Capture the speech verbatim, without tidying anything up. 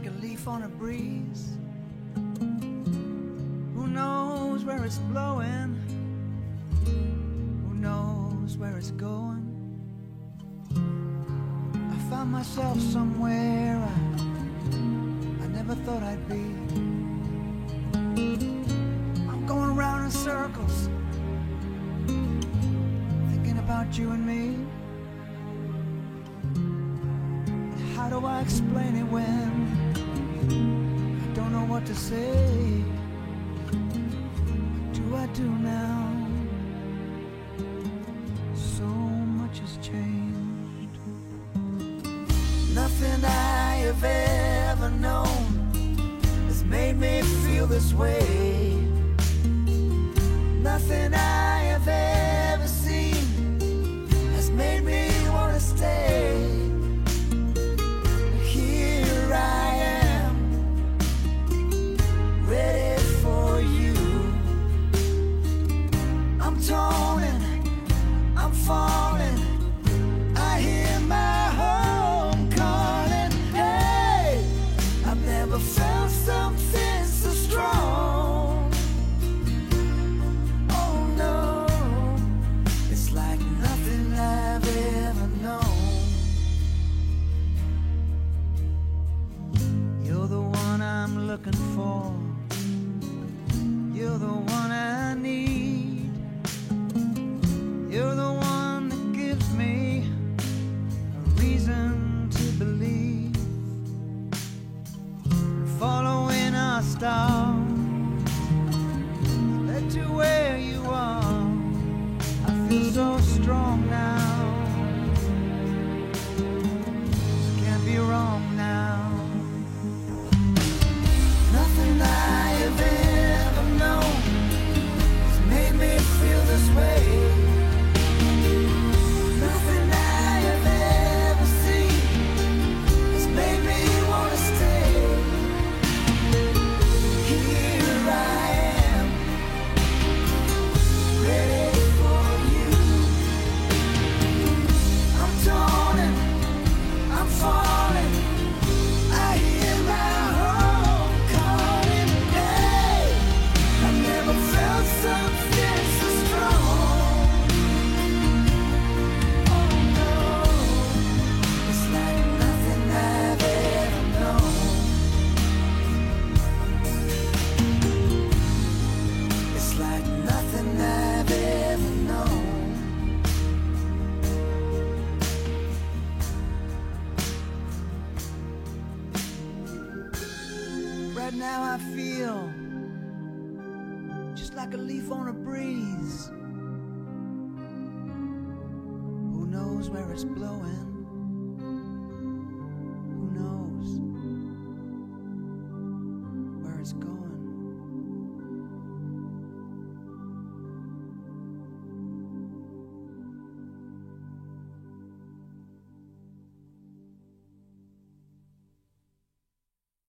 like a leaf on a breeze. Who knows where it's blowing? Who knows where it's going? I found myself somewhere I, I never thought I'd be. I'm going round in circles, thinking about you and me. How do I explain it when I don't know what to say? What do I do now? So much has changed. Nothing I have ever known has made me feel this way. Nothing I have ever seen has made me want to stay. Falling, I hear my home calling. Hey, I've never felt something so strong. Oh no, it's like nothing I've ever known. You're the one I'm looking for. You're the one I need. You're the one to believe, following our star, led to where you are. I feel so strong now, can't be wrong now. Nothing I have ever known has made me feel this way. Nothing I have ever seen made me wanna stay. Here I am, ready for you. I'm torn and I'm falling. I hear my home calling. Hey, I've never felt something so strong. Oh no, it's like nothing I've ever known. It's like nothing I've ever known. Right now I feel just like a leaf on a breeze. Who knows where it's blowing? Who knows where it's going?